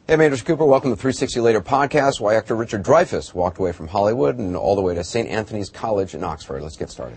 Hey, I'm Anderson Cooper. Welcome to the 360 Later podcast. Why actor Richard Dreyfuss walked away from Hollywood and all the way to St. Anthony's College in Oxford. Let's get started.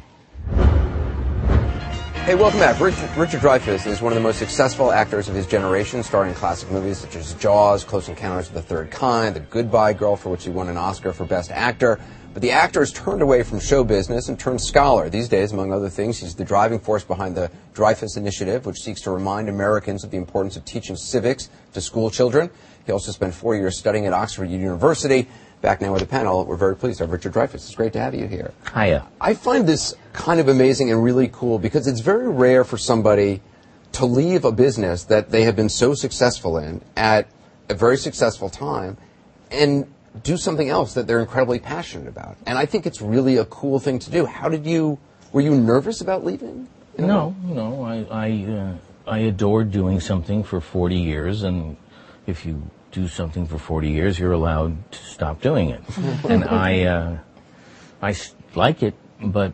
Hey, welcome back. Richard Dreyfuss is one of the most successful actors of his generation, starring in classic movies such as Jaws, Close Encounters of the Third Kind, The Goodbye Girl, for which he won an Oscar for Best Actor. But the actor has turned away from show business and turned scholar. These days, among other things, he's the driving force behind the Dreyfuss Initiative, which seeks to remind Americans of the importance of teaching civics to school children. He also spent 4 years studying at Oxford University. Back now with the panel, we're very pleased to have Richard Dreyfuss. It's great to have you here. Hiya. I find this kind of amazing and really cool because it's very rare for somebody to leave a business that they have been so successful in at a very successful time and do something else that they're incredibly passionate about. And I think it's really a cool thing to do. Were you nervous about leaving? No. I adored doing something for 40 years, and if you do something for 40 years, you're allowed to stop doing it. And I like it, but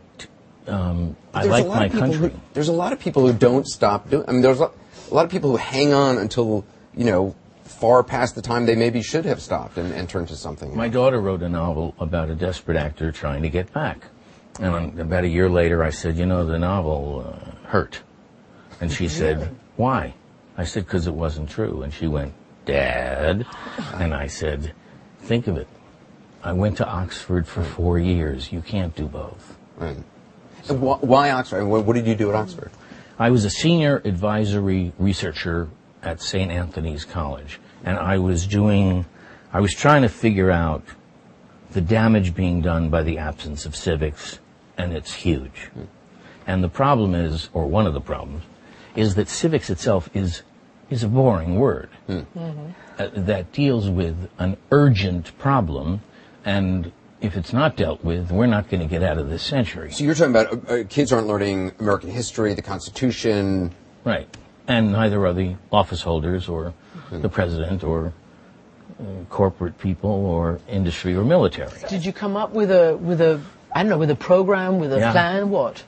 I like my country. There's a lot of people who don't stop doing. I mean, there's a lot of people who hang on until far past the time they maybe should have stopped and turned to something. My daughter wrote a novel about a desperate actor trying to get back, and about a year later, I said, the novel hurt, and she said, "Why?" I said, "Because it wasn't true," and she went, "Dad," and I said, "Think of it. I went to Oxford for 4 years. You can't do both." Right. So why Oxford? What did you do at Oxford? I was a senior advisory researcher at St. Anthony's College, and I was trying to figure out the damage being done by the absence of civics, and it's huge. And the problem is, or one of the problems, is that civics itself is a boring word that deals with an urgent problem, and if it's not dealt with, we're not going to get out of this century. So you're talking about kids aren't learning American history, the Constitution. Right. And neither are the office holders or the president or corporate people or industry or military. Did you come up with a program, with a plan? What?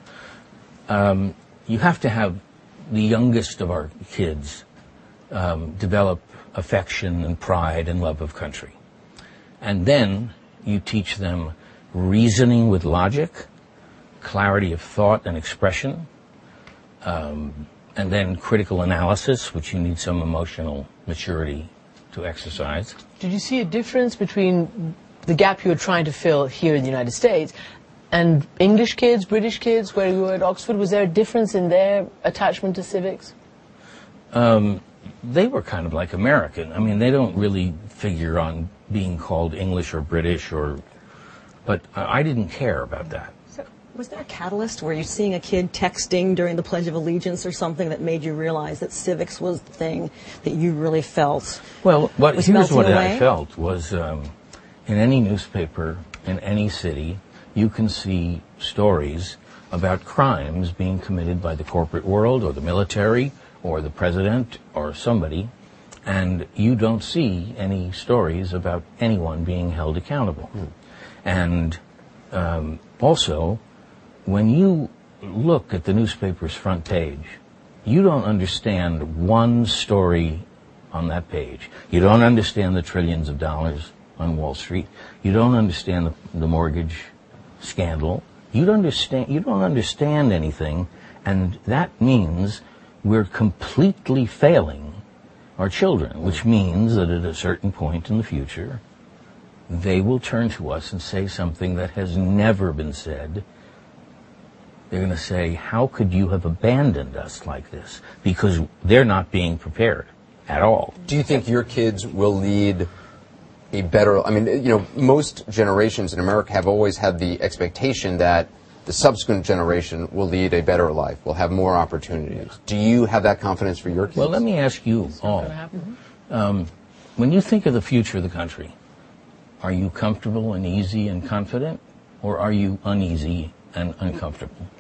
You have to have the youngest of our kids develop affection and pride and love of country. And then you teach them reasoning with logic, clarity of thought and expression, and then critical analysis, which you need some emotional maturity to exercise. Did you see a difference between the gap you were trying to fill here in the United States and English kids, British kids, where you were at Oxford? Was there a difference in their attachment to civics? They were kind of like American. I mean, they don't really figure on being called English or British, but I didn't care about that. So, was there a catalyst? Were you seeing a kid texting during the Pledge of Allegiance or something that made you realize that civics was the thing that you really felt? Well, here's what I felt was in any newspaper, in any city, you can see stories about crimes being committed by the corporate world or the military or the president or somebody, and you don't see any stories about anyone being held accountable. And also, when you look at the newspaper's front page, you don't understand one story on that page. You don't understand the trillions of dollars on Wall Street. You don't understand the mortgage scandal. You don't understand anything, and that means we're completely failing our children, which means that at a certain point in the future, they will turn to us and say something that has never been said. They're going to say, "How could you have abandoned us like this?" Because they're not being prepared at all. Do you think your kids will lead a better... I mean, most generations in America have always had the expectation that the subsequent generation will lead a better life, will have more opportunities. Do you have that confidence for your kids? Well, let me ask you all. When you think of the future of the country, are you comfortable and easy and confident, or are you uneasy and uncomfortable?